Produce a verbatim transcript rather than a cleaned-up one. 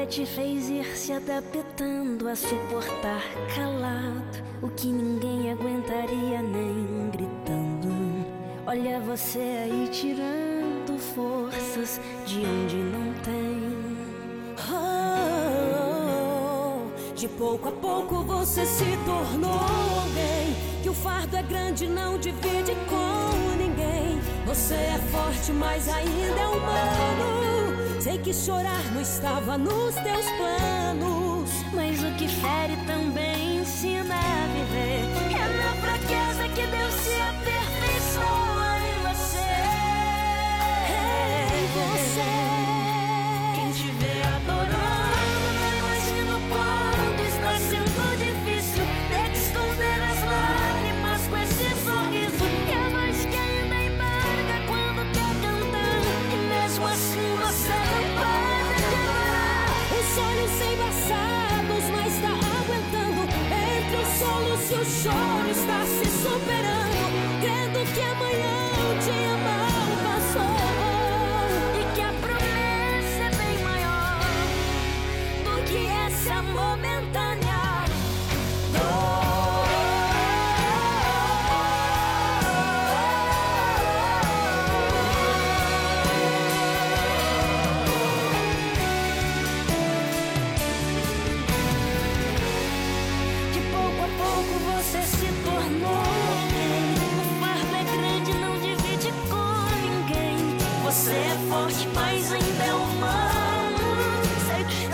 vida te fez ir se adaptando a suportar calado o que ninguém aguentaria nem gritando. Olha você aí tirando forças de onde não tem. Oh, de pouco a pouco você se tornou alguém que o fardo é grande, não divide com ninguém. Você é forte, mas ainda é humano. Sei que chorar não estava nos teus planos, mas o que fere também ensina a viver. É na fraqueza que Deus se aperfeiçoa em você. Em você. Quem te vê adorando, não imagina o quanto está sendo difícil ter que esconder as lágrimas com esse sorriso e a voz que ainda embarga quando quer cantar. E mesmo assim você não para de adorar. Os olhos embaçados, mas tá aguentando. Entre os solos e o choro está se superando, crendo que amanhã o dia mal passou e que a promessa é bem maior do que essa momentânea dor. Você se tornou alguém. O fardo é grande, não divide com ninguém. Você é forte, mas ainda é humano. Sei que